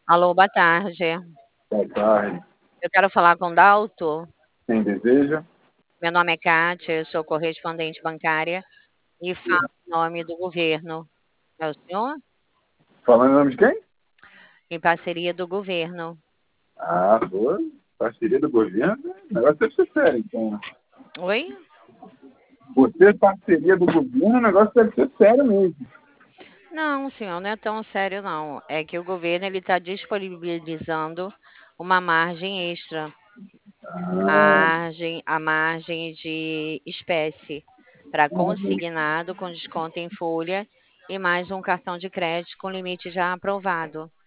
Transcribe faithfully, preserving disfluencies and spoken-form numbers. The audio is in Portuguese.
Alô, boa tarde. Boa tarde. Eu quero falar com o Dalto. Quem deseja? Meu nome é Kátia, eu sou correspondente bancária e falo em nome do governo. É o senhor? Falando em nome de quem? Em parceria do governo. Ah, boa. Parceria do governo. O negócio deve ser sério, então. Oi? Você, parceria do governo, o negócio deve ser sério mesmo. Não, senhor, não é tão sério não. É que o governo ele está disponibilizando uma margem extra, a Ah, margem, a margem de espécie para consignado com desconto em folha e mais um cartão de crédito com limite já aprovado.